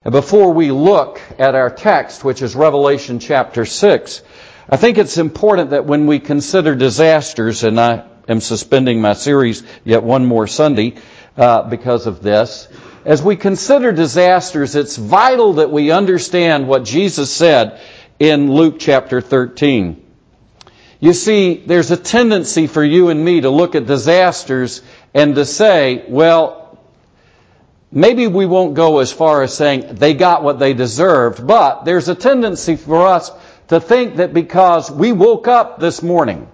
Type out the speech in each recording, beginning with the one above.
And before we look at our text, which is Revelation chapter 6, I think it's important that when we consider disasters, and I am suspending my series yet one more Sunday because of this, as we consider disasters, it's vital that we understand what Jesus said in Luke chapter 13. You see, there's a tendency for you and me to look at disasters and to say, well, maybe we won't go as far as saying they got what they deserved, but there's a tendency for us to think that because we woke up this morning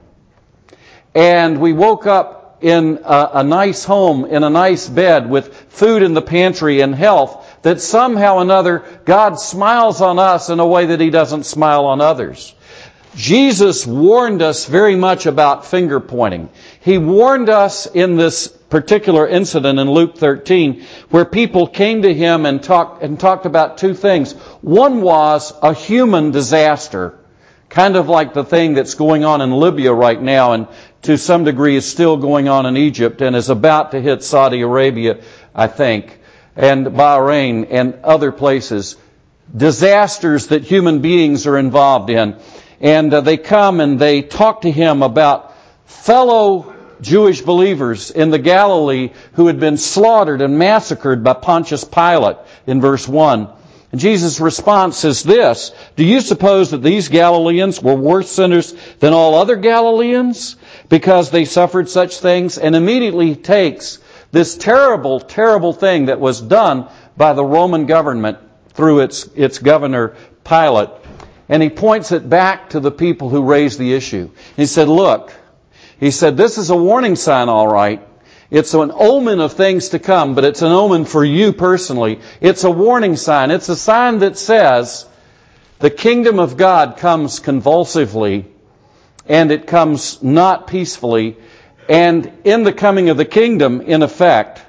and we woke up in a nice home, in a nice bed with food in the pantry and health, that somehow or another God smiles on us in a way that He doesn't smile on others. Jesus warned us very much about finger pointing. He warned us in this particular incident in Luke 13 where people came to Him and talked about two things. One was a human disaster, kind of like the thing that's going on in Libya right now and to some degree is still going on in Egypt and is about to hit Saudi Arabia, I think, and Bahrain and other places. Disasters that human beings are involved in. And they come and they talk to Him about fellow Jewish believers in the Galilee who had been slaughtered and massacred by Pontius Pilate in verse 1. And Jesus' response is this: do you suppose that these Galileans were worse sinners than all other Galileans because they suffered such things? And immediately takes this terrible, terrible thing that was done by the Roman government through its governor Pilate. And he points it back to the people who raised the issue. He said, look, he said, this is a warning sign, all right. It's an omen of things to come, but it's an omen for you personally. It's a warning sign. It's a sign that says the kingdom of God comes convulsively, and it comes not peacefully. And in the coming of the kingdom, in effect,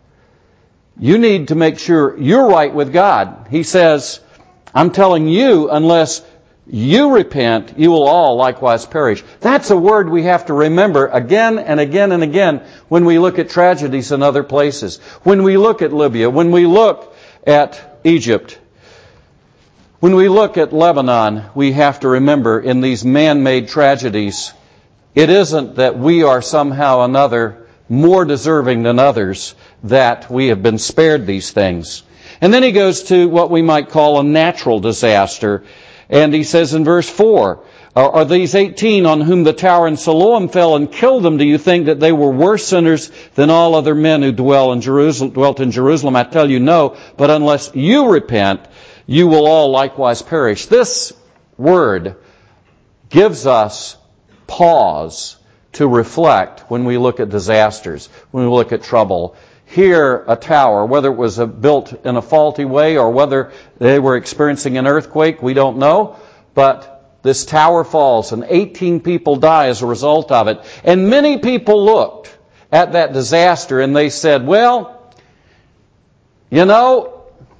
you need to make sure you're right with God. He says, I'm telling you, unless you repent, you will all likewise perish. That's a word we have to remember again and again and again when we look at tragedies in other places. When we look at Libya, when we look at Egypt, when we look at Lebanon, we have to remember in these man-made tragedies, it isn't that we are somehow or another more deserving than others that we have been spared these things. And then he goes to what we might call a natural disaster. And he says in verse 4, are these 18 on whom the tower in Siloam fell and killed them, do you think that they were worse sinners than all other men who dwelt in Jerusalem? I tell you no, but unless you repent, you will all likewise perish. This word gives us pause to reflect when we look at disasters, when we look at trouble. Here, a tower, whether it was built in a faulty way or whether they were experiencing an earthquake, we don't know. But this tower falls and 18 people die as a result of it. And many people looked at that disaster and they said, well, you know,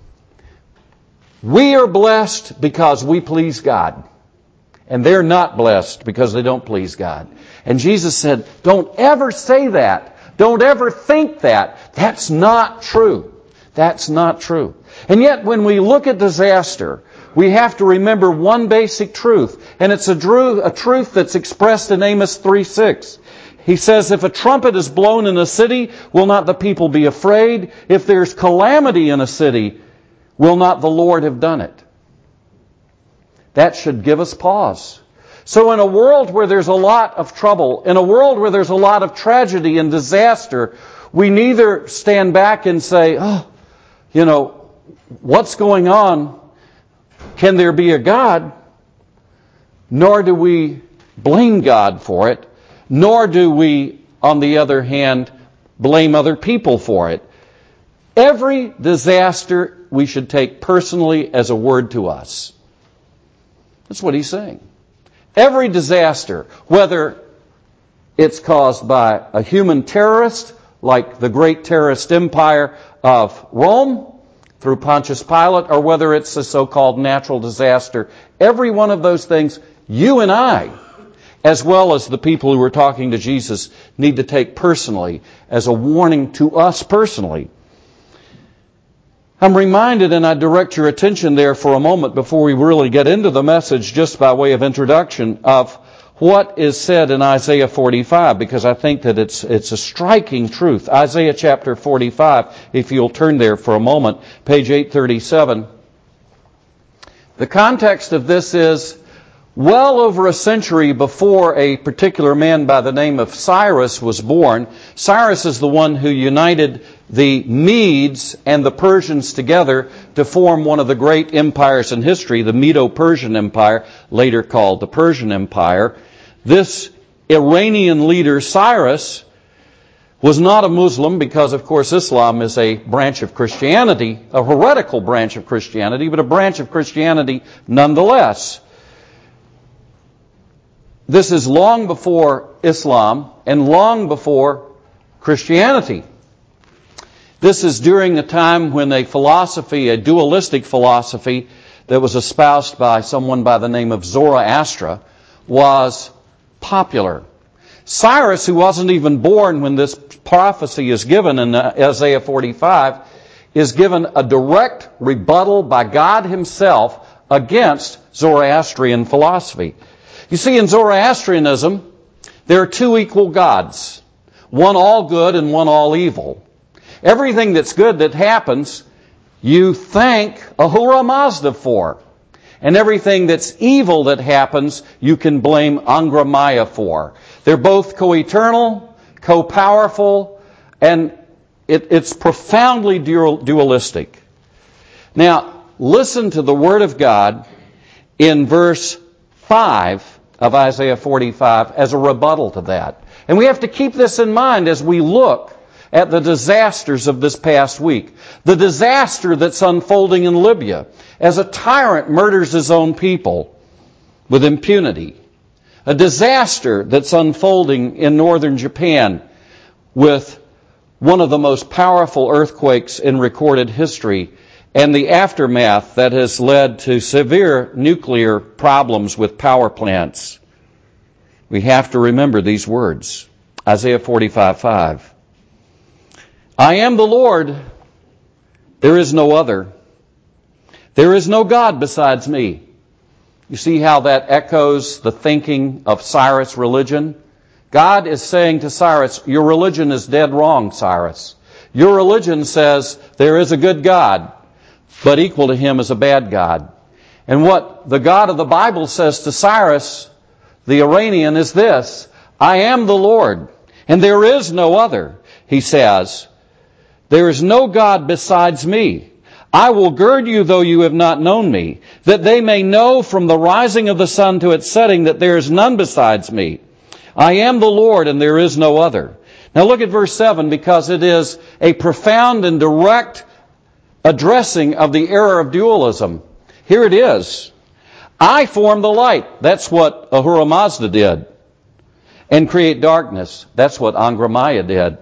we are blessed because we please God. And they're not blessed because they don't please God. And Jesus said, don't ever say that. Don't ever think that. That's not true. That's not true. And yet when we look at disaster, we have to remember one basic truth. And it's a truth that's expressed in Amos 3:6. He says, if a trumpet is blown in a city, will not the people be afraid? If there's calamity in a city, will not the Lord have done it? That should give us pause. So in a world where there's a lot of trouble, in a world where there's a lot of tragedy and disaster, we neither stand back and say, oh, you know, what's going on? Can there be a God? Nor do we blame God for it, nor do we, on the other hand, blame other people for it. Every disaster we should take personally as a word to us. That's what he's saying. Every disaster, whether it's caused by a human terrorist, like the great terrorist empire of Rome, through Pontius Pilate, or whether it's a so-called natural disaster, every one of those things, you and I, as well as the people who were talking to Jesus, need to take personally as a warning to us personally. I'm reminded, and I direct your attention there for a moment before we really get into the message, just by way of introduction, of what is said in Isaiah 45, because I think that it's a striking truth. Isaiah chapter 45, if you'll turn there for a moment, page 837. The context of this is well over a century before a particular man by the name of Cyrus was born. Cyrus is the one who united the Medes and the Persians together to form one of the great empires in history, the Medo-Persian Empire, later called the Persian Empire. This Iranian leader, Cyrus, was not a Muslim because, of course, Islam is a branch of Christianity, a heretical branch of Christianity, but a branch of Christianity nonetheless. This is long before Islam and long before Christianity. This is during a time when a philosophy, a dualistic philosophy that was espoused by someone by the name of Zoroaster, was popular. Cyrus, who wasn't even born when this prophecy is given in Isaiah 45, is given a direct rebuttal by God himself against Zoroastrian philosophy. You see, in Zoroastrianism, there are two equal gods, one all good and one all evil. Everything that's good that happens, you thank Ahura Mazda for. And everything that's evil that happens, you can blame Angra Maya for. They're both co-eternal, co-powerful, and it's profoundly dualistic. Now, listen to the Word of God in verse 5 of Isaiah 45 as a rebuttal to that. And we have to keep this in mind as we look at the disasters of this past week. The disaster that's unfolding in Libya as a tyrant murders his own people with impunity. A disaster that's unfolding in northern Japan with one of the most powerful earthquakes in recorded history, and the aftermath that has led to severe nuclear problems with power plants. We have to remember these words. Isaiah 45:5. I am the Lord, there is no other. There is no God besides me. You see how that echoes the thinking of Cyrus' religion? God is saying to Cyrus, your religion is dead wrong, Cyrus. Your religion says there is a good God, but equal to him is a bad God. And what the God of the Bible says to Cyrus, the Iranian, is this: I am the Lord, and there is no other. He says, there is no God besides me. I will gird you, though you have not known me, that they may know from the rising of the sun to its setting that there is none besides me. I am the Lord, and there is no other. Now look at verse 7, because it is a profound and direct addressing of the error of dualism. Here it is. I form the light. That's what Ahura Mazda did. And create darkness. That's what Angra Maya did.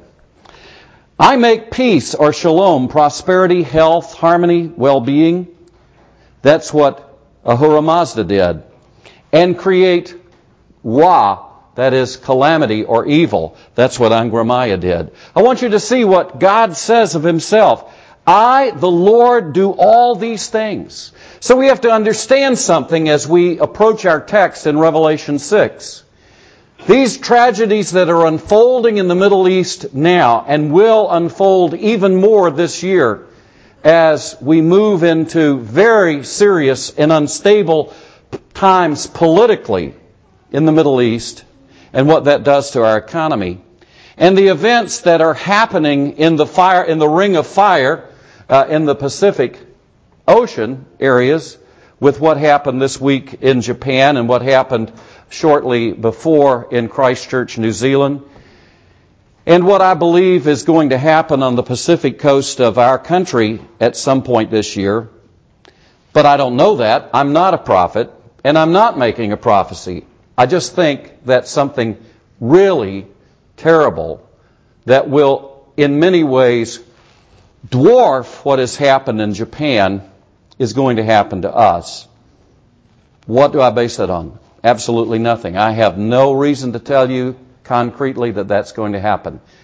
I make peace, or shalom, prosperity, health, harmony, well-being. That's what Ahura Mazda did. And create Ra, that is calamity or evil. That's what Angra Maya did. I want you to see what God says of himself. I, the Lord, do all these things. So we have to understand something as we approach our text in Revelation 6. These tragedies that are unfolding in the Middle East now and will unfold even more this year as we move into very serious and unstable times politically in the Middle East and what that does to our economy. And the events that are happening in the ring of fire in the Pacific Ocean areas, with what happened this week in Japan and what happened shortly before in Christchurch, New Zealand, and what I believe is going to happen on the Pacific coast of our country at some point this year. But I don't know that. I'm not a prophet, and I'm not making a prophecy. I just think that something really terrible that will, in many ways, dwarf what has happened in Japan is going to happen to us. What do I base that on? Absolutely nothing. I have no reason to tell you concretely that that's going to happen.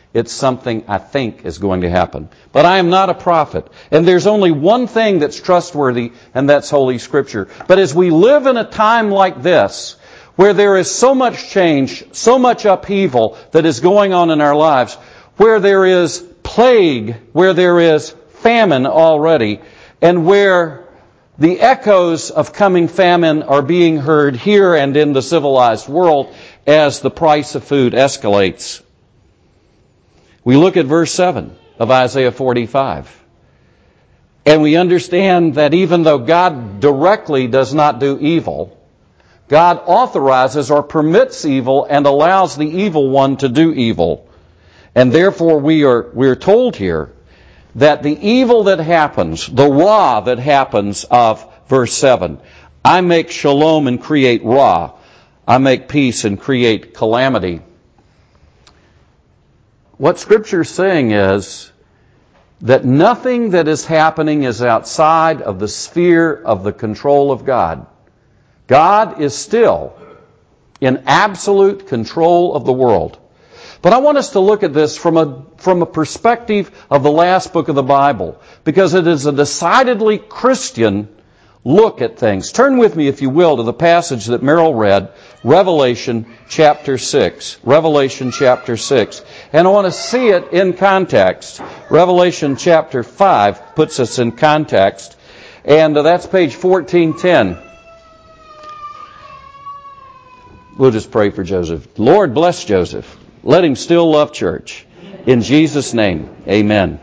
It's something I think is going to happen. But I am not a prophet. And there's only one thing that's trustworthy, and that's Holy Scripture. But as we live in a time like this, where there is so much change, so much upheaval that is going on in our lives, where there is plague, where there is famine already, and where the echoes of coming famine are being heard here and in the civilized world as the price of food escalates. We look at verse 7 of Isaiah 45. And we understand that even though God directly does not do evil, God authorizes or permits evil and allows the evil one to do evil. And therefore we're told here that the evil that happens, the ra that happens of verse 7, I make shalom and create ra. I make peace and create calamity. What Scripture is saying is that nothing that is happening is outside of the sphere of the control of God. God is still in absolute control of the world. But I want us to look at this from a perspective of the last book of the Bible, because it is a decidedly Christian look at things. Turn with me, if you will, to the passage that Merrill read, Revelation chapter 6. Revelation chapter 6. And I want to see it in context. Revelation chapter 5 puts us in context. And that's page 1410. We'll just pray for Joseph. Lord, bless Joseph. Let him still love church. In Jesus' name, amen.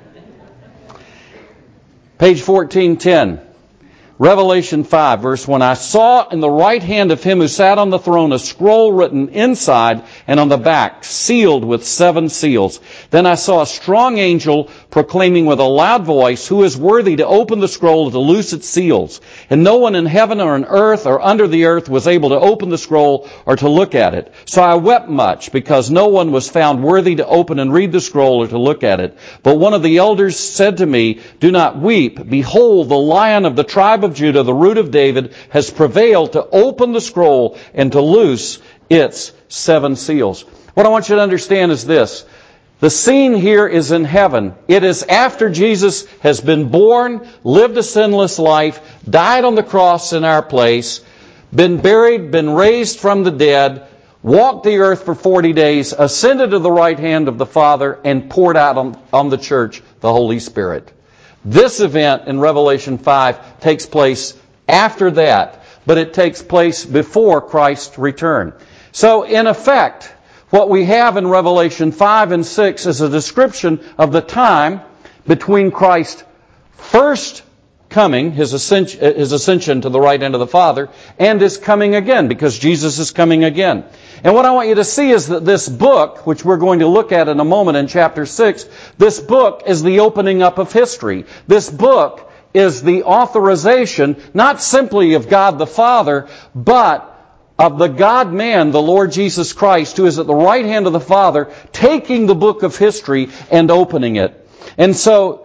Page 1410. Revelation 5, verse 1. I saw in the right hand of him who sat on the throne a scroll written inside and on the back, sealed with 7 seals. Then I saw a strong angel proclaiming with a loud voice, who is worthy to open the scroll and to loose its seals? And no one in heaven or on earth or under the earth was able to open the scroll or to look at it. So I wept much, because no one was found worthy to open and read the scroll or to look at it. But one of the elders said to me, do not weep. Behold, the Lion of the tribe of Judah, the root of David, has prevailed to open the scroll and to loose its 7 seals. What I want you to understand is this. The scene here is in heaven. It is after Jesus has been born, lived a sinless life, died on the cross in our place, been buried, been raised from the dead, walked the earth for 40 days, ascended to the right hand of the Father, and poured out on the church the Holy Spirit. This event in Revelation 5 takes place after that, but it takes place before Christ's return. So, in effect, what we have in Revelation 5 and 6 is a description of the time between Christ's first coming, his ascension to the right hand of the Father, and his coming again, because Jesus is coming again. And what I want you to see is that this book, which we're going to look at in a moment in chapter 6, this book is the opening up of history. This book is the authorization, not simply of God the Father, but of the God-man, the Lord Jesus Christ, who is at the right hand of the Father, taking the book of history and opening it. And so,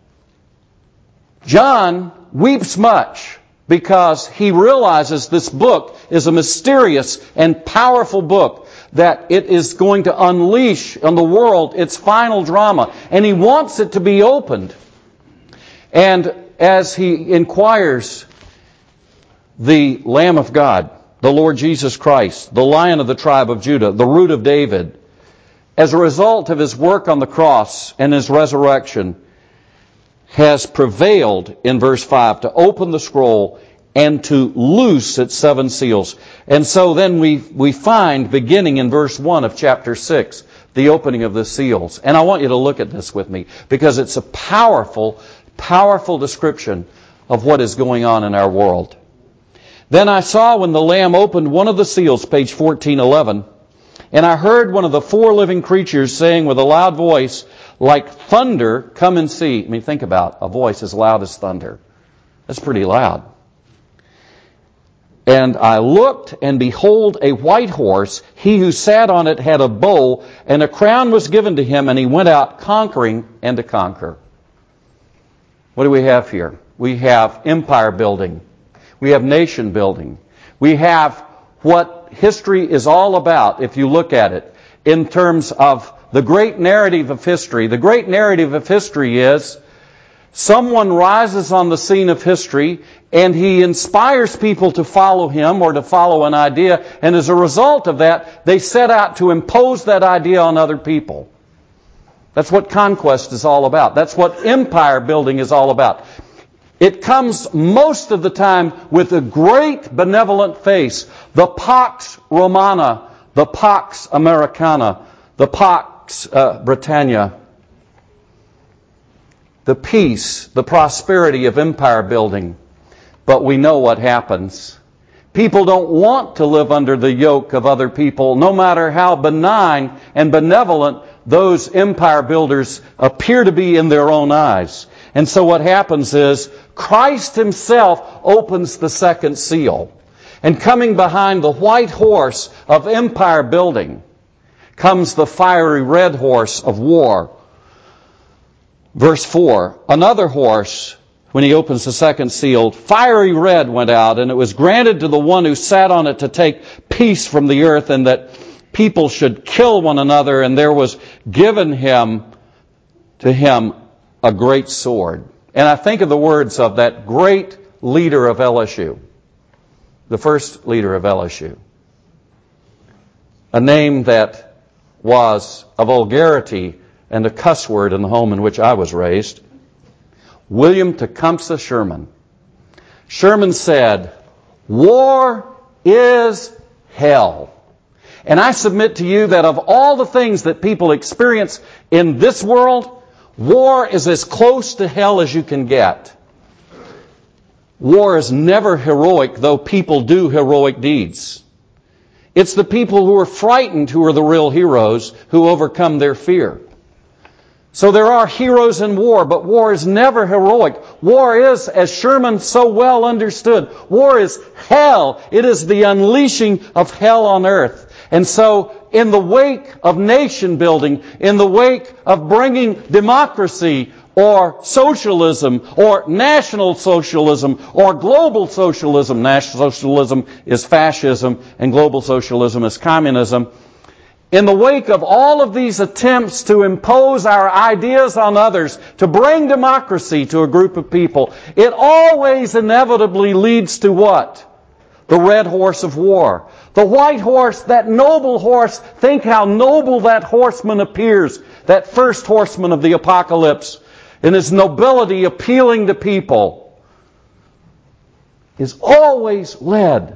John weeps much because he realizes this book is a mysterious and powerful book, that it is going to unleash on the world its final drama. And he wants it to be opened. And as he inquires, the Lamb of God, the Lord Jesus Christ, the Lion of the tribe of Judah, the root of David, as a result of his work on the cross and his resurrection, has prevailed, in verse 5, to open the scroll and to loose its 7 seals. And so then we find, beginning in verse 1 of chapter 6, the opening of the seals. And I want you to look at this with me, because it's a powerful, powerful description of what is going on in our world. Then I saw when the Lamb opened one of the seals, page 1411, and I heard one of the 4 living creatures saying with a loud voice, like thunder, come and see. I mean, think about a voice as loud as thunder. That's pretty loud. And I looked, and behold, a white horse. He who sat on it had a bow, and a crown was given to him, and he went out conquering and to conquer. What do we have here? We have empire building. We have nation building. We have what history is all about, if you look at it, in terms of the great narrative of history. The great narrative of history is someone rises on the scene of history and he inspires people to follow him or to follow an idea, and as a result of that, they set out to impose that idea on other people. That's what conquest is all about. That's what empire building is all about. It comes most of the time with a great benevolent face, the Pax Romana, the Pax Americana, the Pax Britannia. The peace, the prosperity of empire building. But we know what happens. People don't want to live under the yoke of other people, no matter how benign and benevolent those empire builders appear to be in their own eyes. And so what happens is Christ himself opens the second seal. And coming behind the white horse of empire building comes the fiery red horse of war. Verse 4, another horse, when he opens the second seal, fiery red went out, and it was granted to the one who sat on it to take peace from the earth, and that people should kill one another, and there was given to him a great sword. And I think of the words of that great leader of LSU, the first leader of LSU, a name that was a vulgarity and a cuss word in the home in which I was raised, William Tecumseh Sherman. Sherman said, "War is hell." And I submit to you that of all the things that people experience in this world, war is as close to hell as you can get. War is never heroic, though people do heroic deeds. It's the people who are frightened who are the real heroes, who overcome their fear. So there are heroes in war, but war is never heroic. War is, as Sherman so well understood, war is hell. It is the unleashing of hell on earth. And so, in the wake of nation building, in the wake of bringing democracy or socialism or national socialism or global socialism, national socialism is fascism and global socialism is communism, in the wake of all of these attempts to impose our ideas on others, to bring democracy to a group of people, it always inevitably leads to what? The red horse of war. The white horse, that noble horse, think how noble that horseman appears, that first horseman of the apocalypse, in his nobility appealing to people, has always led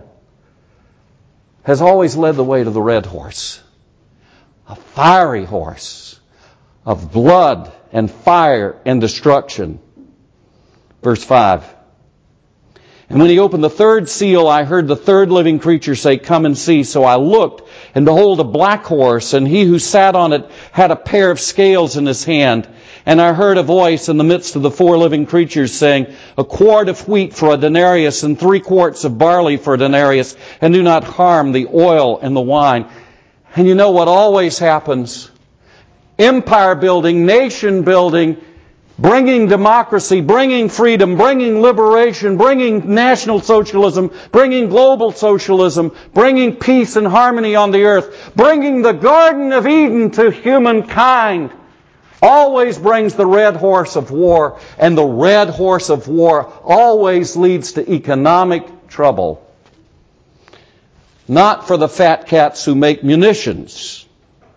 the way to the red horse. A fiery horse of blood and fire and destruction. Verse 5. And when he opened the third seal, I heard the third living creature say, "Come and see." So I looked, and behold, a black horse, and he who sat on it had a pair of scales in his hand. And I heard a voice in the midst of the four living creatures saying, "A quart of wheat for a denarius, and 3 quarts of barley for a denarius, and do not harm the oil and the wine." And you know what always happens? Empire building, nation building, bringing democracy, bringing freedom, bringing liberation, bringing national socialism, bringing global socialism, bringing peace and harmony on the earth, bringing the Garden of Eden to humankind, always brings the red horse of war, and the red horse of war always leads to economic trouble. Not for the fat cats who make munitions,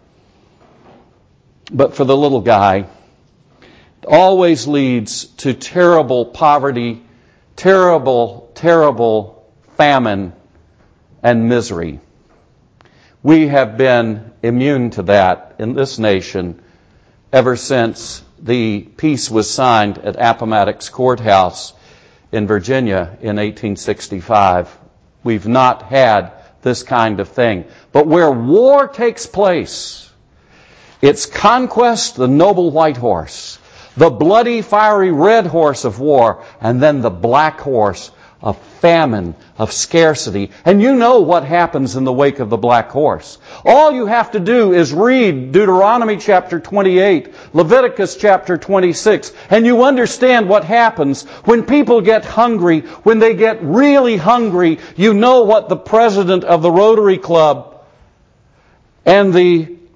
but for the little guy. It always leads to terrible poverty, terrible, terrible famine and misery. We have been immune to that in this nation ever since the peace was signed at Appomattox Courthouse in Virginia in 1865. We've not had this kind of thing. But where war takes place, it's conquest, the noble white horse, the bloody, fiery red horse of war, and then the black horse of famine, of scarcity. And you know what happens in the wake of the black horse. All you have to do is read Deuteronomy chapter 28, Leviticus chapter 26, and you understand what happens when people get hungry, when they get really hungry. You know what the president of the Rotary Club and the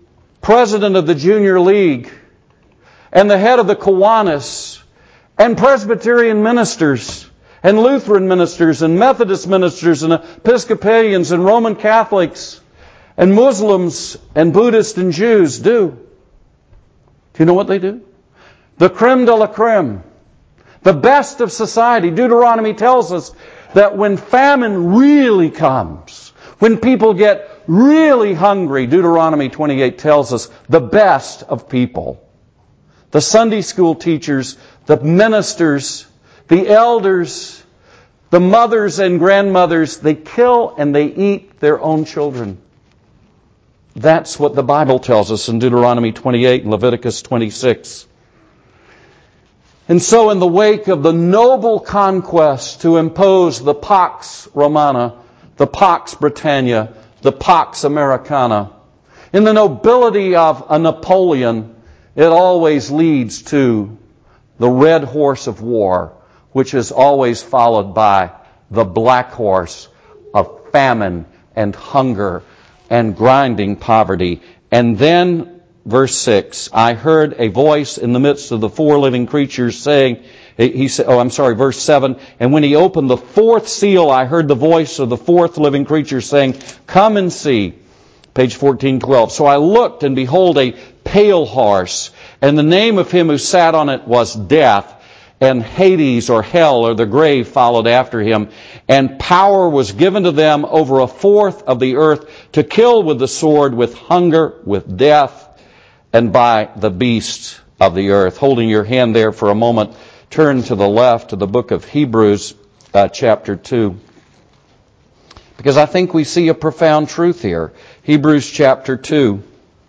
president of the Junior League, and the head of the Kiwanis, and Presbyterian ministers, and Lutheran ministers, and Methodist ministers, and Episcopalians, and Roman Catholics, and Muslims, and Buddhists, and Jews do. Do you know what they do? The creme de la creme, the best of society. Deuteronomy tells us that when famine really comes, when people get really hungry, Deuteronomy 28 tells us the best of people, the Sunday school teachers, the ministers, the elders, the mothers and grandmothers, they kill and they eat their own children. That's what the Bible tells us in Deuteronomy 28 and Leviticus 26. And so in the wake of the noble conquest to impose the Pax Romana, the Pax Britannia, the Pax Americana, in the nobility of a Napoleon, it always leads to the red horse of war, which is always followed by the black horse of famine and hunger and grinding poverty. And then, verse 6, I heard a voice in the midst of the four living creatures saying, verse 7, and when he opened the fourth seal, I heard the voice of the fourth living creature saying, come and see. Page 1412. So I looked, and behold, a pale horse, and the name of him who sat on it was Death, and Hades, or hell, or the grave, followed after him. And power was given to them over a fourth of the earth to kill with the sword, with hunger, with death, and by the beasts of the earth. Holding your hand there for a moment, turn to the left to the book of Hebrews, chapter 2. Because I think we see a profound truth here. Hebrews chapter 2.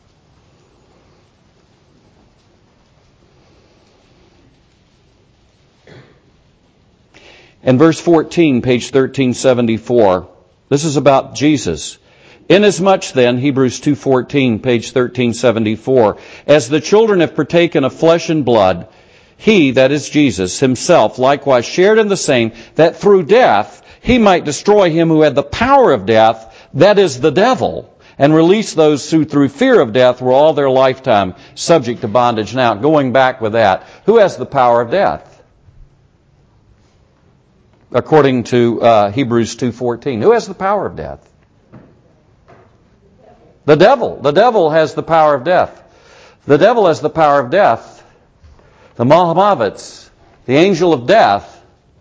And verse 14, page 1374. This is about Jesus. Inasmuch then, Hebrews 2:14, page 1374, as the children have partaken of flesh and blood, he, that is Jesus, himself likewise shared in the same, that through death he might destroy him who had the power of death, that is the devil, and release those who through fear of death were all their lifetime subject to bondage. Now, going back with that, who has the power of death? According to Hebrews 2:14. Who has the power of death? The devil. The devil has the power of death. The devil has the power of death. The Mahamavits, the angel of death.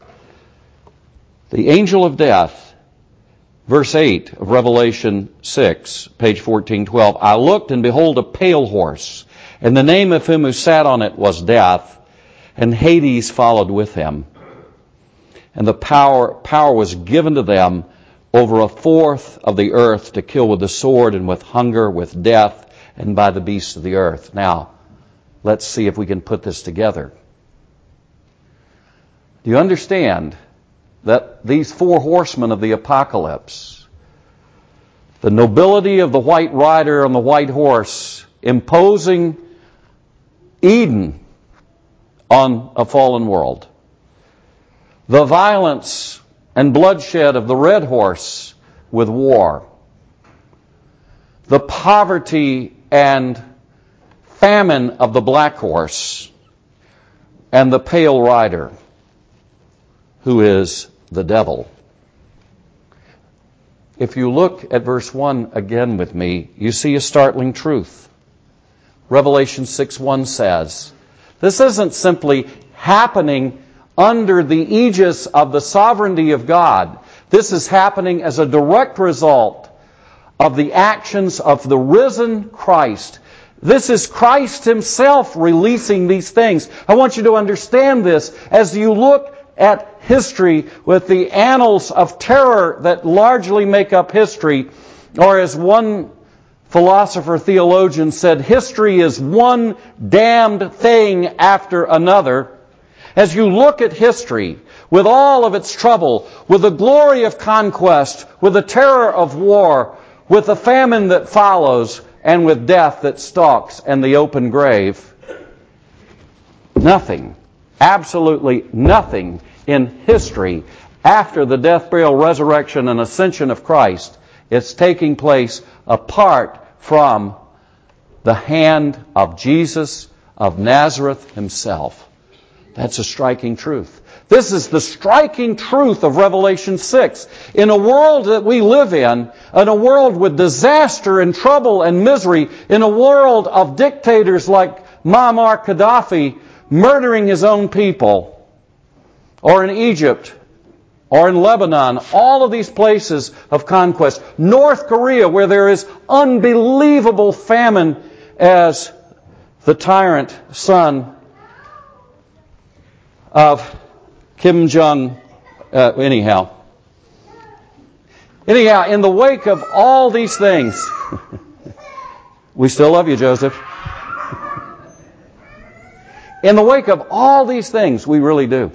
The angel of death. Verse 8 of Revelation 6, page 1412. I looked, and behold, a pale horse, and the name of him who sat on it was Death, and Hades followed with him. And the power was given to them over a fourth of the earth to kill with the sword, and with hunger, with death, and by the beasts of the earth. Now, let's see if we can put this together. Do you understand that these four horsemen of the apocalypse, the nobility of the white rider on the white horse, imposing Eden on a fallen world, the violence and bloodshed of the red horse with war, the poverty and famine of the black horse, and the pale rider, who is the devil. If you look at verse 1 again with me, you see a startling truth. Revelation 6:1 says, this isn't simply happening under the aegis of the sovereignty of God. This is happening as a direct result of the actions of the risen Christ. This is Christ himself releasing these things. I want you to understand this as you look at history with the annals of terror that largely make up history, or as one philosopher theologian said, history is one damned thing after another. As you look at history, with all of its trouble, with the glory of conquest, with the terror of war, with the famine that follows, and with death that stalks and the open grave, nothing, absolutely nothing in history after the death, burial, resurrection, and ascension of Christ is taking place apart from the hand of Jesus of Nazareth himself. That's a striking truth. This is the striking truth of Revelation 6. In a world that we live in a world with disaster and trouble and misery, in a world of dictators like Muammar Gaddafi murdering his own people, or in Egypt, or in Lebanon, all of these places of conquest, North Korea, where there is unbelievable famine as the tyrant son of Kim Jong, anyhow, in the wake of all these things, we still love you, Joseph. In the wake of all these things, we really do.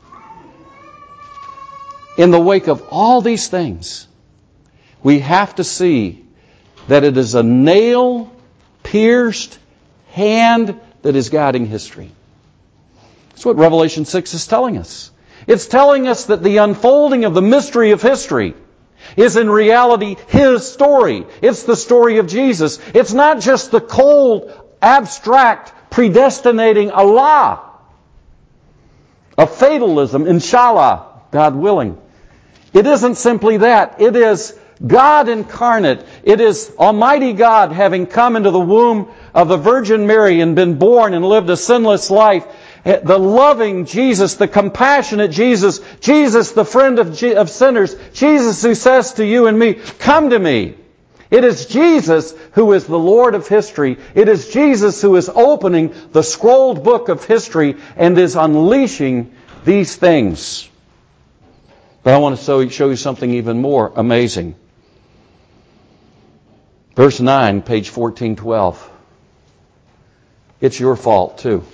In the wake of all these things, we have to see that it is a nail-pierced hand that is guiding history. That's what Revelation 6 is telling us. It's telling us that the unfolding of the mystery of history is in reality His story. It's the story of Jesus. It's not just the cold, abstract, predestinating Allah of fatalism, inshallah, God willing. It isn't simply that. It is God incarnate. It is Almighty God having come into the womb of the Virgin Mary and been born and lived a sinless life. The loving Jesus, the compassionate Jesus, Jesus the friend of sinners, Jesus who says to you and me, come to me. It is Jesus who is the Lord of history. It is Jesus who is opening the scrolled book of history and is unleashing these things. But I want to show you something even more amazing. Verse 9, page 1412. It's your fault too.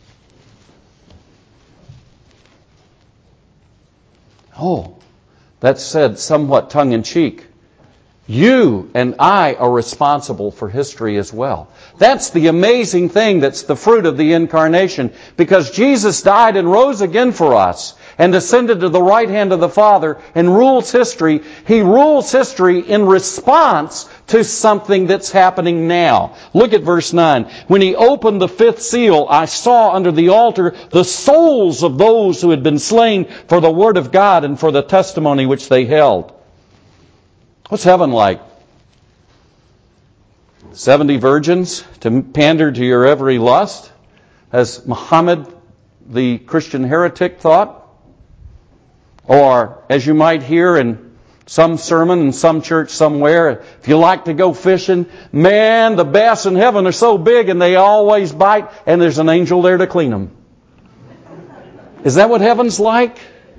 Oh, that's said somewhat tongue-in-cheek. You and I are responsible for history as well. That's the amazing thing that's the fruit of the incarnation. Because Jesus died and rose again for us and ascended to the right hand of the Father and rules history. He rules history in response to something that's happening now. Look at verse 9. When He opened the fifth seal, I saw under the altar the souls of those who had been slain for the word of God and for the testimony which they held. What's heaven like? 70 virgins to pander to your every lust, as Muhammad, the Christian heretic, thought? Or, as you might hear in some sermon in some church somewhere, if you like to go fishing, man, the bass in heaven are so big and they always bite, and there's an angel there to clean them. Is that what heaven's like?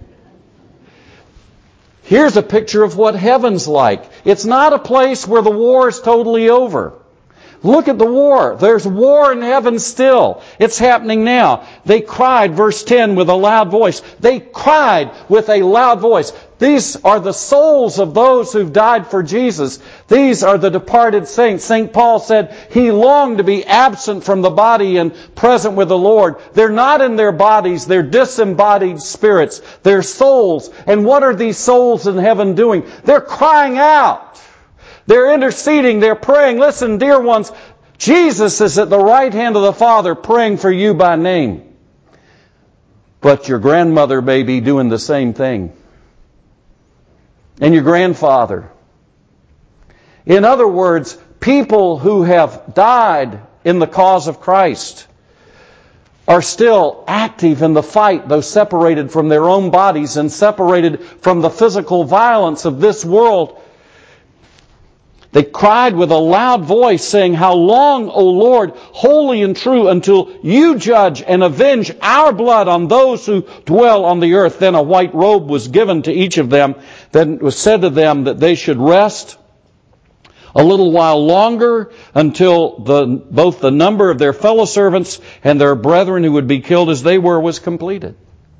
Here's a picture of what heaven's like. It's not a place where the war is totally over. Look at the war. There's war in heaven still. It's happening now. They cried, verse 10, with a loud voice. They cried with a loud voice. These are the souls of those who've died for Jesus. These are the departed saints. St. Paul said he longed to be absent from the body and present with the Lord. They're not in their bodies. They're disembodied spirits. They're souls. And what are these souls in heaven doing? They're crying out. They're interceding. They're praying. Listen, dear ones, Jesus is at the right hand of the Father praying for you by name. But your grandmother may be doing the same thing. And your grandfather. In other words, people who have died in the cause of Christ are still active in the fight, though separated from their own bodies and separated from the physical violence of this world. They cried with a loud voice, saying, how long, O Lord, holy and true, until you judge and avenge our blood on those who dwell on the earth? Then a white robe was given to each of them. Then it was said to them that they should rest a little while longer until both the number of their fellow servants and their brethren who would be killed as they were was completed.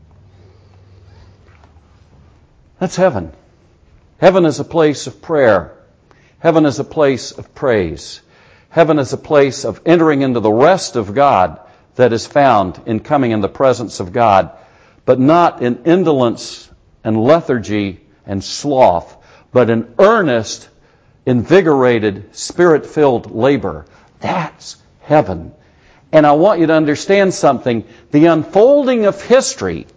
That's heaven. Heaven is a place of prayer. Heaven is a place of praise. Heaven is a place of entering into the rest of God that is found in coming in the presence of God, but not in indolence and lethargy and sloth, but in earnest, invigorated, spirit-filled labor. That's heaven. And I want you to understand something. The unfolding of history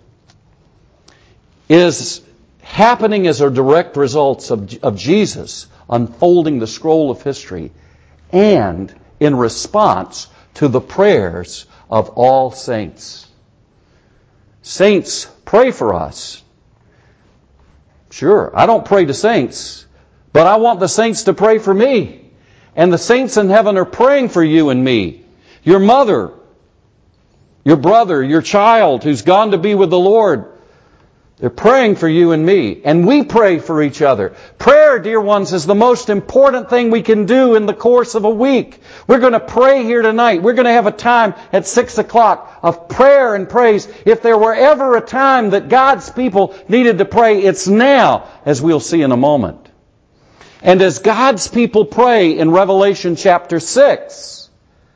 is happening as a direct result of Jesus unfolding the scroll of history and in response to the prayers of all saints. Saints pray for us. Sure, I don't pray to saints, but I want the saints to pray for me. And the saints in heaven are praying for you and me. Your mother, your brother, your child who's gone to be with the Lord. They're praying for you and me. And we pray for each other. Prayer, dear ones, is the most important thing we can do in the course of a week. We're going to pray here tonight. We're going to have a time at 6 o'clock of prayer and praise. If there were ever a time that God's people needed to pray, it's now, as we'll see in a moment. And as God's people pray in Revelation chapter 6,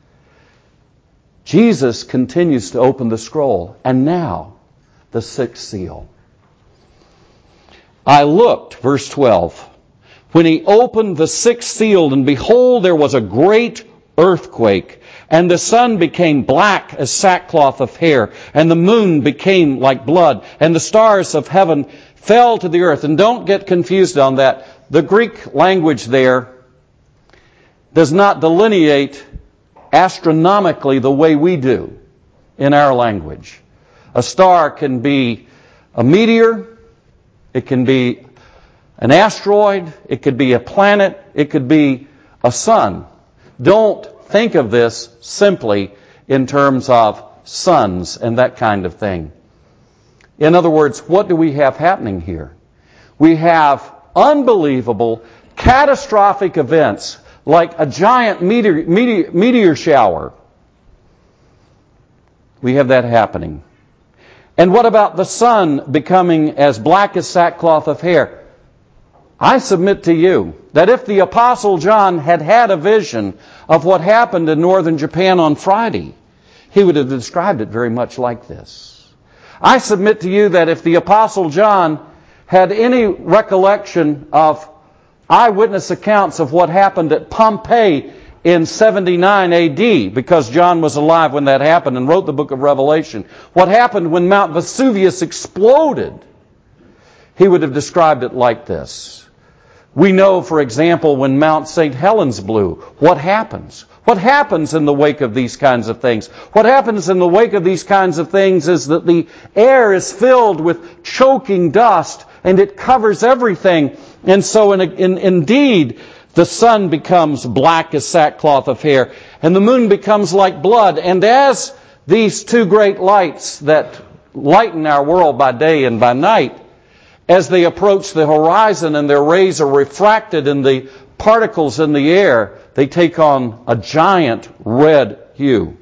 Jesus continues to open the scroll. And now, the sixth seal. I looked, verse 12, when he opened the sixth seal, and behold, there was a great earthquake, and the sun became black as sackcloth of hair, and the moon became like blood, and the stars of heaven fell to the earth. And don't get confused on that. The Greek language there does not delineate astronomically the way we do in our language. A star can be a meteor, it can be an asteroid, it could be a planet, it could be a sun. Don't think of this simply in terms of suns and that kind of thing. In other words, what do we have happening here? We have unbelievable, catastrophic events like a giant meteor shower. We have that happening. And what about the sun becoming as black as sackcloth of hair? I submit to you that if the Apostle John had had a vision of what happened in northern Japan on Friday, he would have described it very much like this. I submit to you that if the Apostle John had any recollection of eyewitness accounts of what happened at Pompeii in 79 A.D., because John was alive when that happened and wrote the book of Revelation, what happened when Mount Vesuvius exploded, he would have described it like this. We know, for example, when Mount St. Helens blew, what happens? What happens in the wake of these kinds of things? What happens in the wake of these kinds of things is that the air is filled with choking dust and it covers everything. And so indeed, the sun becomes black as sackcloth of hair, and the moon becomes like blood. And as these two great lights that lighten our world by day and by night, as they approach the horizon and their rays are refracted in the particles in the air, they take on a giant red hue.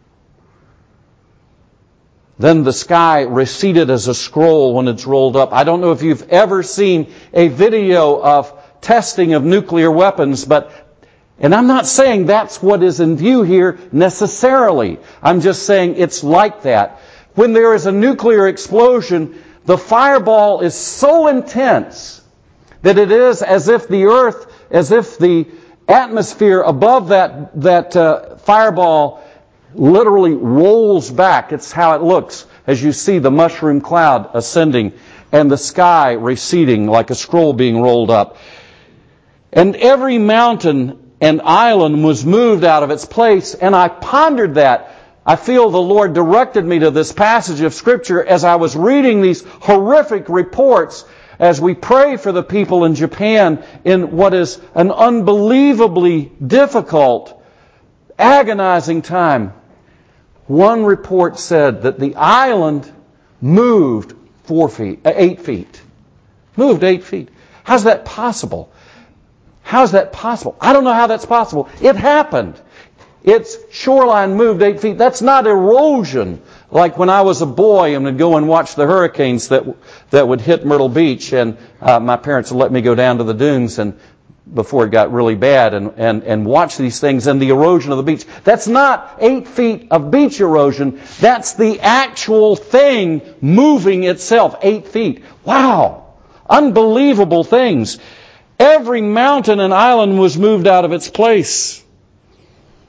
Then the sky receded as a scroll when it's rolled up. I don't know if you've ever seen a video of testing of nuclear weapons, and I'm not saying that's what is in view here necessarily. I'm just saying it's like that. When there is a nuclear explosion, the fireball is so intense that it is as if the earth, as if the atmosphere above that fireball literally rolls back. It's how it looks as you see the mushroom cloud ascending and the sky receding like a scroll being rolled up. And every mountain and island was moved out of its place, and I pondered that. I feel the Lord directed me to this passage of Scripture as I was reading these horrific reports as we pray for the people in Japan in what is an unbelievably difficult, agonizing time. One report said that the island moved 8 feet. Moved 8 feet. How's that possible? How's that possible? I don't know how that's possible. It happened. Its shoreline moved 8 feet. That's not erosion like when I was a boy and would go and watch the hurricanes that would hit Myrtle Beach, and my parents would let me go down to the dunes and before it got really bad and watch these things and the erosion of the beach. That's not 8 feet of beach erosion. That's the actual thing moving itself 8 feet. Wow! Unbelievable things. Every mountain and island was moved out of its place.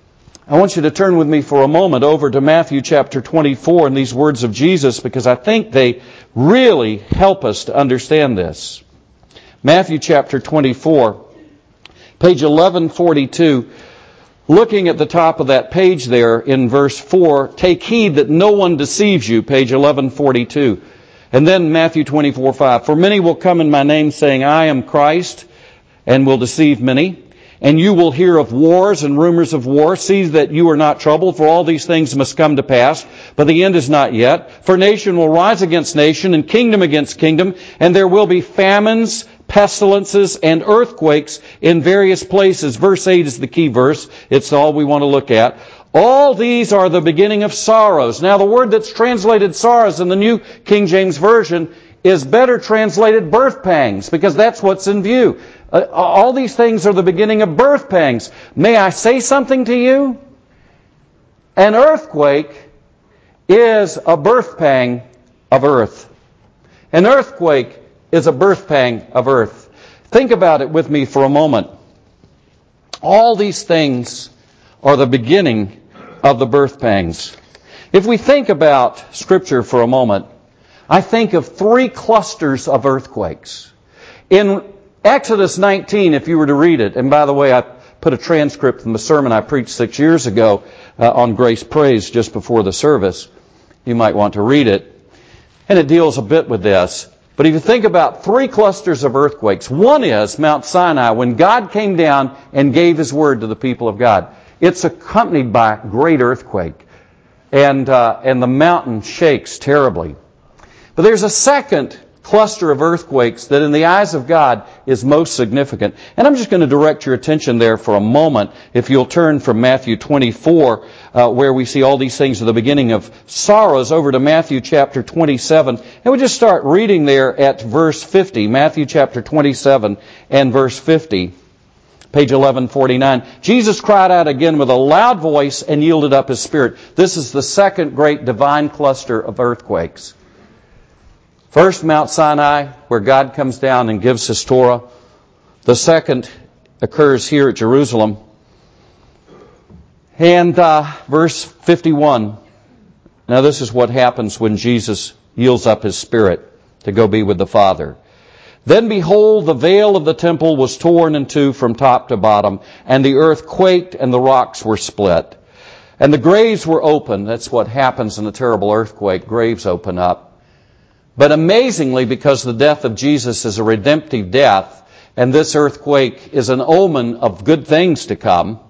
I want you to turn with me for a moment over to Matthew chapter 24 and these words of Jesus, because I think they really help us to understand this. Matthew chapter 24, page 1142. Looking at the top of that page there in verse 4, take heed that no one deceives you, page 1142. And then Matthew 24:5, for many will come in my name saying, I am Christ, and will deceive many. And you will hear of wars and rumors of war. See that you are not troubled, for all these things must come to pass. But the end is not yet. For nation will rise against nation, and kingdom against kingdom. And there will be famines, pestilences, and earthquakes in various places. Verse 8 is the key verse. It's all we want to look at. All these are the beginning of sorrows. Now the word that's translated sorrows in the New King James Version is better translated birth pangs, because that's what's in view. All these things are the beginning of birth pangs. May I say something to you? An earthquake is a birth pang of earth. An earthquake is a birth pang of earth. Think about it with me for a moment. All these things are the beginning of the birth pangs. If we think about Scripture for a moment, I think of three clusters of earthquakes. In Exodus 19, if you were to read it, and by the way, I put a transcript from the sermon I preached 6 years ago on Grace Praise just before the service. You might want to read it. And it deals a bit with this. But if you think about three clusters of earthquakes, one is Mount Sinai, when God came down and gave His word to the people of God. It's accompanied by a great earthquake. And the mountain shakes terribly. But there's a second cluster of earthquakes that in the eyes of God is most significant. And I'm just going to direct your attention there for a moment. If you'll turn from Matthew 24, where we see all these things at the beginning of sorrows, over to Matthew chapter 27. And we'll just start reading there at verse 50. Matthew chapter 27 and verse 50. Page 1149. Jesus cried out again with a loud voice and yielded up His spirit. This is the second great divine cluster of earthquakes. First, Mount Sinai, where God comes down and gives His Torah. The second occurs here at Jerusalem. And verse 51. Now this is what happens when Jesus yields up His Spirit to go be with the Father. Then behold, the veil of the temple was torn in two from top to bottom, and the earth quaked and the rocks were split. And the graves were opened. That's what happens in a terrible earthquake. Graves open up. But amazingly, because the death of Jesus is a redemptive death, and this earthquake is an omen of good things to come,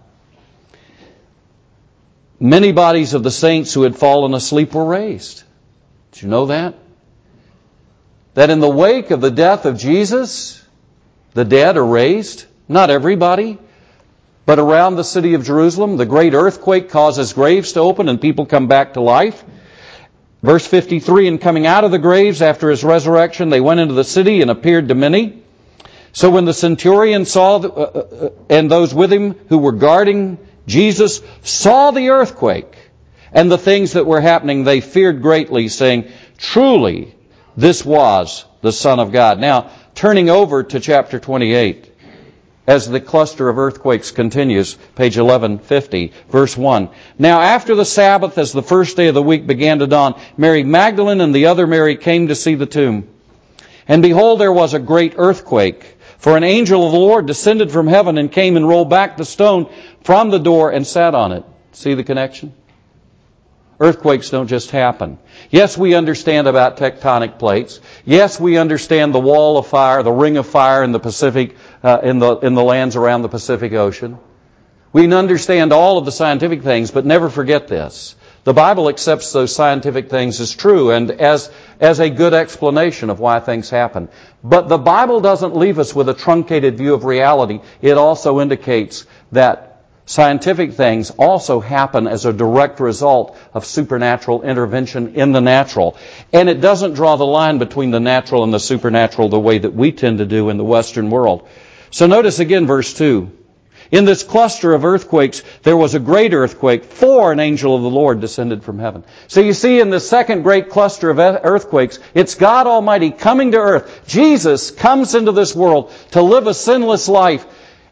many bodies of the saints who had fallen asleep were raised. Did you know that? That in the wake of the death of Jesus, the dead are raised. Not everybody, but around the city of Jerusalem, the great earthquake causes graves to open and people come back to life. Verse 53, and coming out of the graves after His resurrection, they went into the city and appeared to many. So when the centurion saw, and those with him who were guarding Jesus, saw the earthquake and the things that were happening, they feared greatly, saying, truly, this was the Son of God. Now, turning over to chapter 28. As the cluster of earthquakes continues, page 1150, verse 1. Now after the Sabbath, as the first day of the week began to dawn, Mary Magdalene and the other Mary came to see the tomb. And behold, there was a great earthquake. For an angel of the Lord descended from heaven and came and rolled back the stone from the door and sat on it. See the connection? Earthquakes don't just happen. Yes, we understand about tectonic plates. Yes, we understand the wall of fire, the ring of fire in the Pacific, in the lands around the Pacific Ocean. We understand all of the scientific things, but never forget this. The Bible accepts those scientific things as true and as a good explanation of why things happen. But the Bible doesn't leave us with a truncated view of reality. It also indicates that scientific things also happen as a direct result of supernatural intervention in the natural. And it doesn't draw the line between the natural and the supernatural the way that we tend to do in the Western world. So notice again verse 2. In this cluster of earthquakes, there was a great earthquake, for an angel of the Lord descended from heaven. So you see in the second great cluster of earthquakes, it's God Almighty coming to earth. Jesus comes into this world to live a sinless life.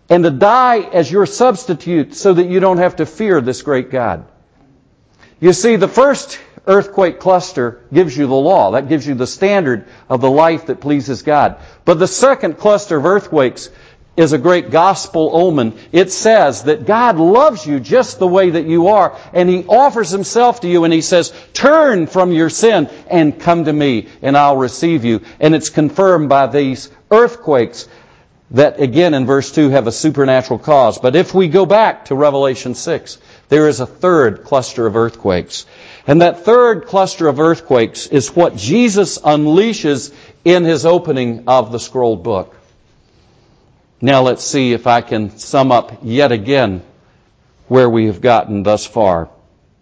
and to die as your substitute so that you don't have to fear this great God. You see, the first earthquake cluster gives you the law. That gives you the standard of the life that pleases God. But the second cluster of earthquakes is a great gospel omen. It says that God loves you just the way that you are, and He offers Himself to you, and He says, turn from your sin and come to me, and I'll receive you. And it's confirmed by these earthquakes that, again, in verse 2, have a supernatural cause. But if we go back to Revelation 6, there is a third cluster of earthquakes. And that third cluster of earthquakes is what Jesus unleashes in His opening of the scrolled book. Now let's see if I can sum up yet again where we have gotten thus far.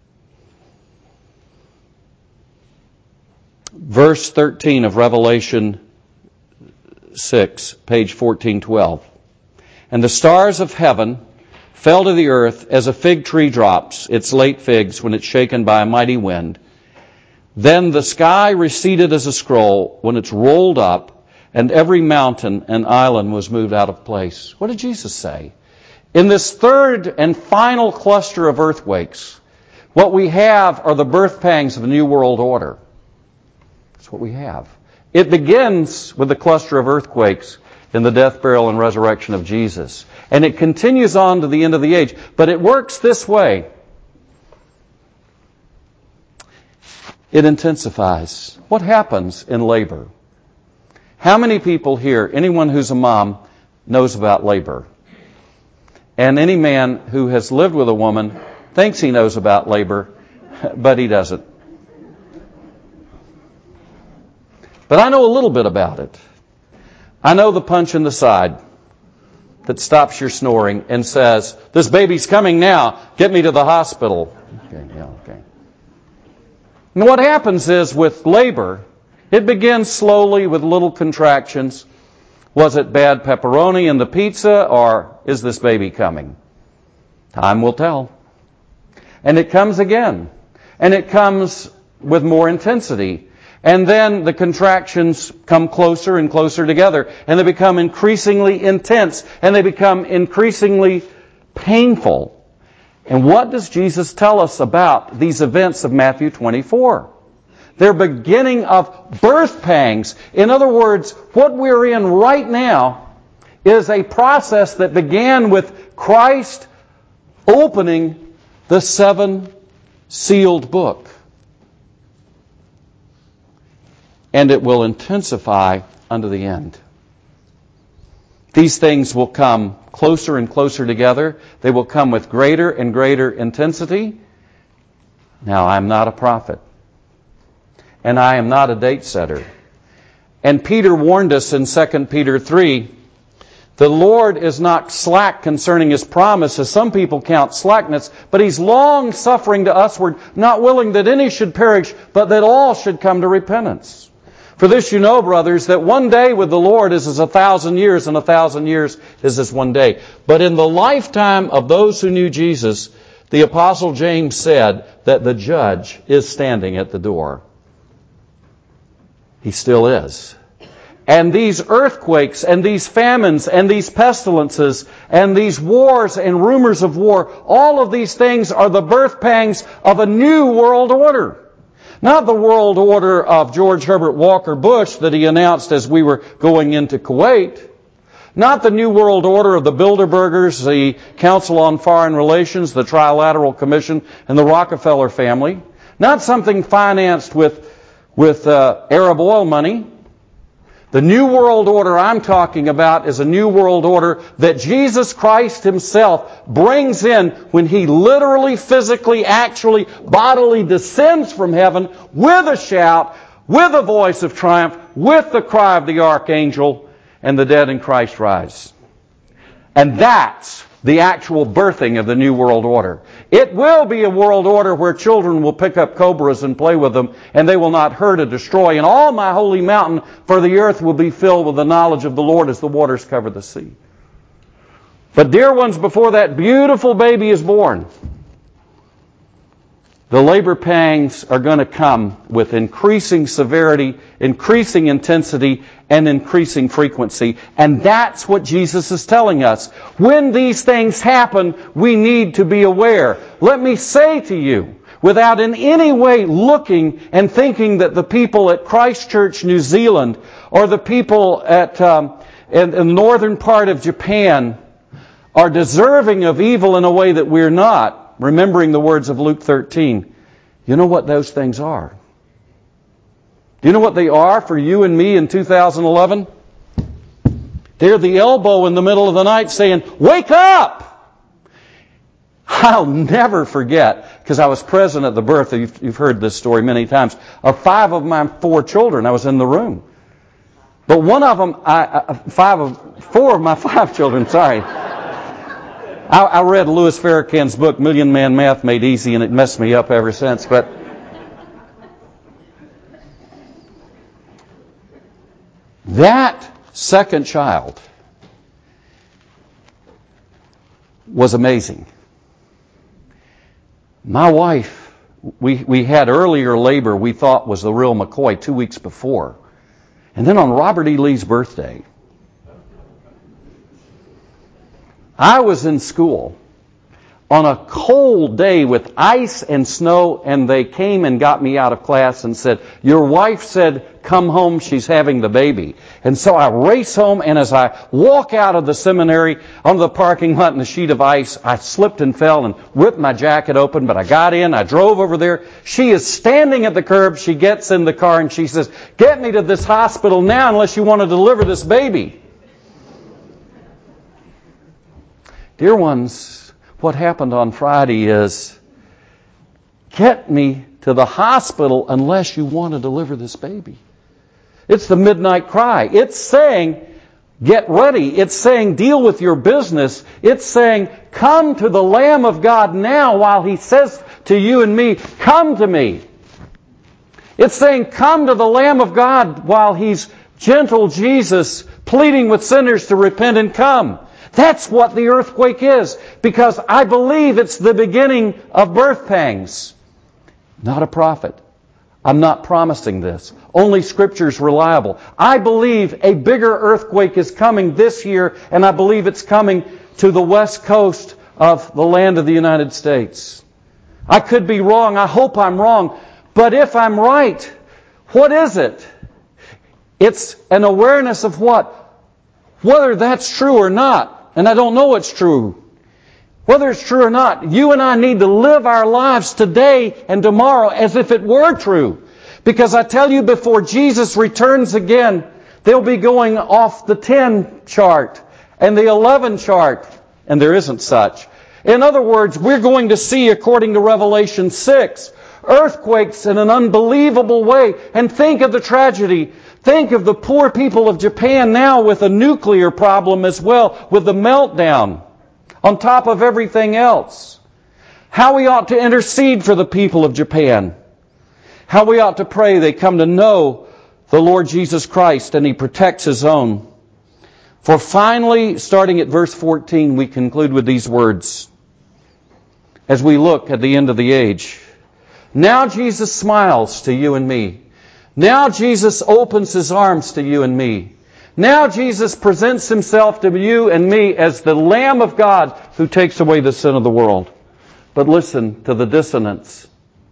Verse 13 of Revelation 6, page 1412. And the stars of heaven fell to the earth as a fig tree drops its late figs when it's shaken by a mighty wind. Then the sky receded as a scroll when it's rolled up, and every mountain and island was moved out of place. What did Jesus say? In this third and final cluster of earthquakes, what we have are the birth pangs of a new world order. That's what we have. It begins with the cluster of earthquakes in the death, burial, and resurrection of Jesus. And it continues on to the end of the age. But it works this way. It intensifies. What happens in labor? How many people here, anyone who's a mom, knows about labor? And any man who has lived with a woman thinks he knows about labor, but he doesn't. But I know a little bit about it. I know the punch in the side that stops your snoring and says, this baby's coming now, get me to the hospital. Okay. And what happens is with labor, it begins slowly with little contractions. Was it bad pepperoni in the pizza, or is this baby coming? Time will tell. And it comes again. And it comes with more intensity. And then the contractions come closer and closer together. And they become increasingly intense. And they become increasingly painful. And what does Jesus tell us about these events of Matthew 24? They're beginning of birth pangs. In other words, what we're in right now is a process that began with Christ opening the 7 sealed book. And it will intensify unto the end. These things will come closer and closer together. They will come with greater and greater intensity. Now, I'm not a prophet. And I am not a date setter. And Peter warned us in 2 Peter 3, the Lord is not slack concerning His promise, as some people count slackness, but He's long-suffering to usward, not willing that any should perish, but that all should come to repentance. For this you know, brothers, that one day with the Lord is as 1,000 years, and 1,000 years is as one day. But in the lifetime of those who knew Jesus, the Apostle James said that the judge is standing at the door. He still is. And these earthquakes and these famines and these pestilences and these wars and rumors of war, all of these things are the birth pangs of a new world order. Not the world order of George Herbert Walker Bush that he announced as we were going into Kuwait. Not the new world order of the Bilderbergers, the Council on Foreign Relations, the Trilateral Commission, and the Rockefeller family. Not something financed with Arab oil money. The new world order I'm talking about is a new world order that Jesus Christ Himself brings in when He literally, physically, actually, bodily descends from heaven with a shout, with a voice of triumph, with the cry of the archangel, and the dead in Christ rise. And that's the actual birthing of the new world order. It will be a world order where children will pick up cobras and play with them, and they will not hurt or destroy. And all my holy mountain for the earth will be filled with the knowledge of the Lord as the waters cover the sea. But dear ones, before that beautiful baby is born, The labor pangs are going to come with increasing severity, increasing intensity, and increasing frequency. And that's what Jesus is telling us. When these things happen, we need to be aware. Let me say to you, without in any way looking and thinking that the people at Christchurch, New Zealand, or the people in the northern part of Japan are deserving of evil in a way that we're not, remembering the words of Luke 13, you know what those things are? Do you know what they are for you and me in 2011? They're the elbow in the middle of the night saying, wake up! I'll never forget, because I was present at the birth, you've heard this story many times, of 5 of my 4 children. I was in the room. But one of them, 4 of my 5 children, sorry. I read Louis Farrakhan's book, Million Man Math Made Easy, and it messed me up ever since. But that second child was amazing. My wife, we had earlier labor we thought was the real McCoy 2 weeks before. And then on Robert E. Lee's birthday, I was in school on a cold day with ice and snow, and they came and got me out of class and said, your wife said, come home, she's having the baby. And so I race home, and as I walk out of the seminary onto the parking lot in a sheet of ice, I slipped and fell and ripped my jacket open, but I got in, I drove over there. She is standing at the curb, she gets in the car, and she says, get me to this hospital now unless you want to deliver this baby. Dear ones, what happened on Friday is, get me to the hospital unless you want to deliver this baby. It's the midnight cry. It's saying, get ready. It's saying, deal with your business. It's saying, come to the Lamb of God now while He says to you and me, come to me. It's saying, come to the Lamb of God while He's gentle Jesus pleading with sinners to repent and come. That's what the earthquake is, because I believe it's the beginning of birth pangs. Not a prophet. I'm not promising this. Only Scripture's reliable. I believe a bigger earthquake is coming this year, and I believe it's coming to the west coast of the land of the United States. I could be wrong. I hope I'm wrong. But if I'm right, what is it? It's an awareness of what? Whether that's true or not. And I don't know it's true. Whether it's true or not, you and I need to live our lives today and tomorrow as if it were true. Because I tell you, before Jesus returns again, they'll be going off the 10 chart and the 11 chart. And there isn't such. In other words, we're going to see, according to Revelation 6, earthquakes in an unbelievable way. And think of the tragedy. Think of the poor people of Japan now with a nuclear problem as well, with the meltdown on top of everything else. How we ought to intercede for the people of Japan. How we ought to pray they come to know the Lord Jesus Christ and He protects His own. For finally, starting at verse 14, we conclude with these words as we look at the end of the age. Now Jesus smiles to you and me. Now Jesus opens His arms to you and me. Now Jesus presents Himself to you and me as the Lamb of God who takes away the sin of the world. But listen to the dissonance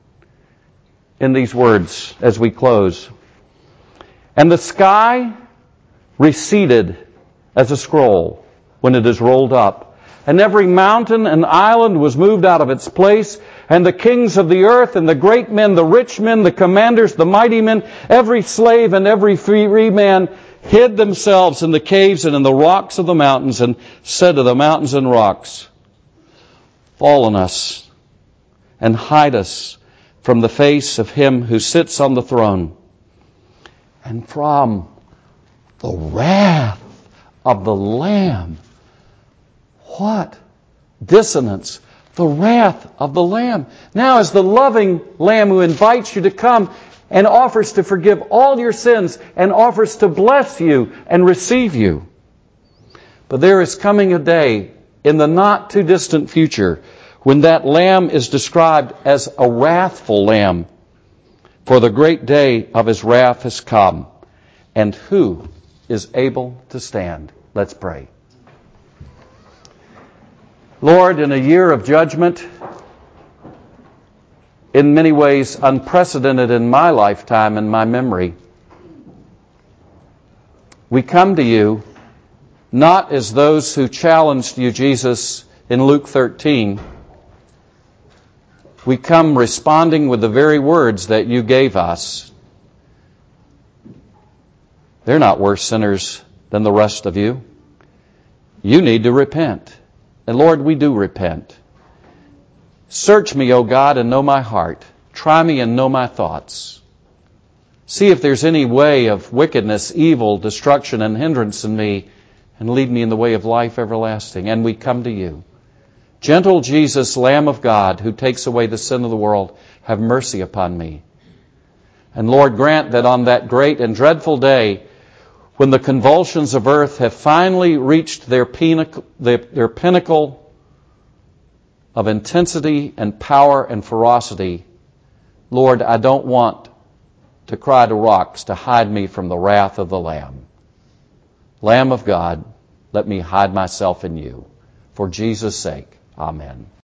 in these words as we close. And the sky receded as a scroll when it is rolled up. And every mountain and island was moved out of its place. And the kings of the earth and the great men, the rich men, the commanders, the mighty men, every slave and every free man hid themselves in the caves and in the rocks of the mountains and said to the mountains and rocks, fall on us and hide us from the face of Him who sits on the throne and from the wrath of the Lamb. What dissonance. The wrath of the Lamb. Now as the loving Lamb who invites you to come and offers to forgive all your sins and offers to bless you and receive you. But there is coming a day in the not too distant future when that lamb is described as a wrathful lamb, for the great day of his wrath has come. And who is able to stand? Let's pray. Lord, in a year of judgment, in many ways unprecedented in my lifetime and my memory, we come to you not as those who challenged you, Jesus, in Luke 13. We come responding with the very words that you gave us. They're not worse sinners than the rest of you. You need to repent. And Lord, we do repent. Search me, O God, and know my heart. Try me and know my thoughts. See if there's any way of wickedness, evil, destruction, and hindrance in me, and lead me in the way of life everlasting. And we come to you. Gentle Jesus, Lamb of God, who takes away the sin of the world, have mercy upon me. And Lord, grant that on that great and dreadful day, when the convulsions of earth have finally reached their pinnacle of intensity and power and ferocity, Lord, I don't want to cry to rocks to hide me from the wrath of the Lamb. Lamb of God, let me hide myself in you. For Jesus' sake, amen.